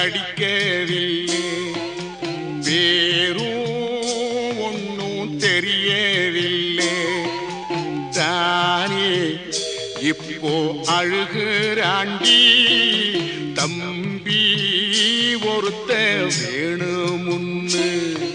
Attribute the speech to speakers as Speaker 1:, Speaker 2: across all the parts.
Speaker 1: அடிக்கவில்லை, வேறும் ஒன்னும் தெரியவில்லை. தானே இப்போ அழுகிறாண்டி தம்பி ஒருத்த வேணுமுன்னு.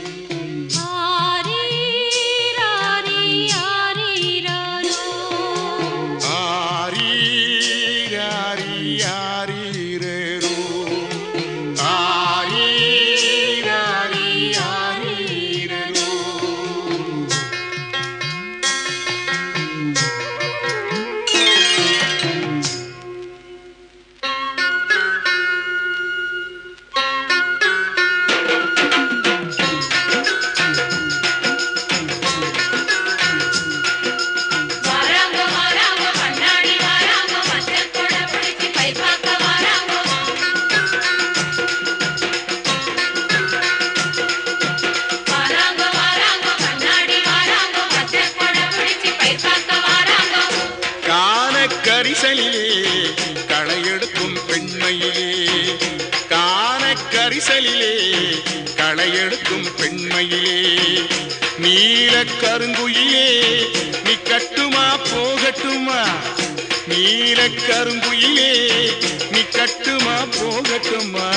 Speaker 1: கரிசலிலே களையெடுக்கும் பெண்மையிலே, காண கரிசலிலே களையெடுக்கும் பெண்மையிலே, நீல கருங்குயிலே நீ கட்டுமா போகட்டுமா, நீல கருங்குயிலே நீ கட்டுமா போகட்டுமா.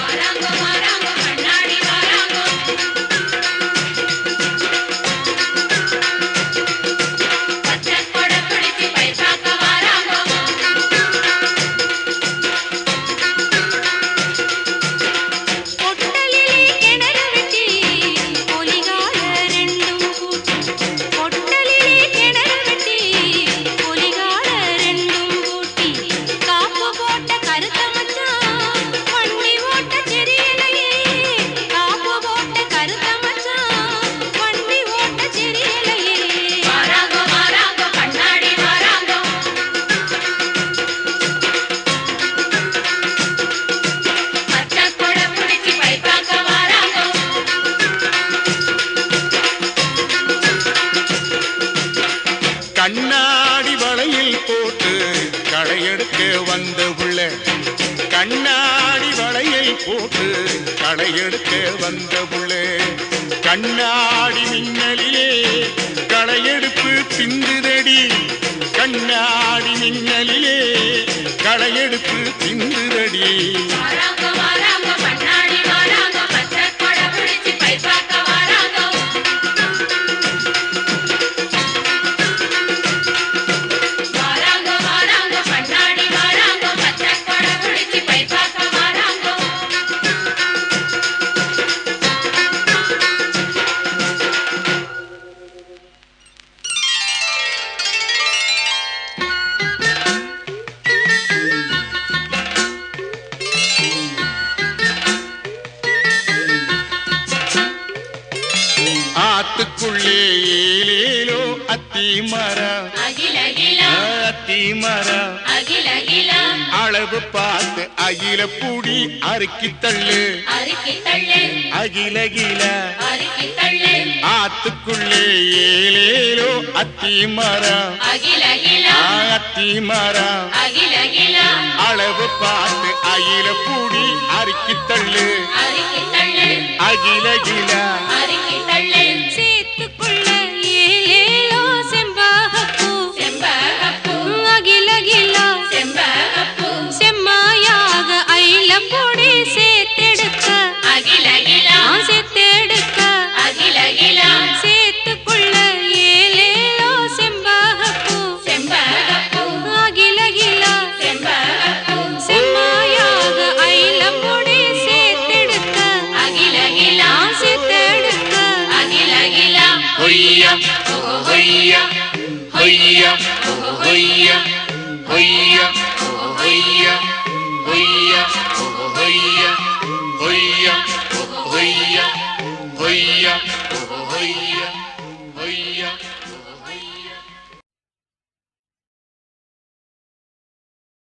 Speaker 1: கண்ணாடி வளையில் போட்டு களையெடுக்க வந்த புள்ள, கண்ணாடி வளையில் போட்டு களையெடுக்க வந்த புள்ள, கண்ணாடி மின்னலிலே களையெடுப்பு பிந்துதடி, கண்ணாடி மின்னலிலே களையெடுப்பு பிந்துதடி. ஆத்துக்குள்ளே ஏலேலோ அத்தி மரம், அத்தி மரம் அளவு பார்த்து அகில பூடி அறுக்கி தள்ளு, அகிலகில ஆத்துக்குள்ளே ஏலேலோ அத்தி மரம், அத்தி மரம் அளவு பார்த்து அகில பூடி அறுக்கி தள்ளு, அகிலகில
Speaker 2: சேத்துக்குள்ள ஏலேலோ செம்பகப்பூ, அகிலகிலா செம்மாயாக அயிலம் பொடி சேர்த்தெடுக்க, சேர்த்தெடுக்க சேத்துக்குள்ள ஏலேலோ செம்பகப்பூ, அகிலகிலா செம்மாயாக அயிலம் பொடி சேர்த்தெடுக்க, சேர்த்தெடுக்க
Speaker 1: ஹொய்யா ஹொய்யா ஹொய்யா ஹொய்யா ஹொய்யா ஹொய்யா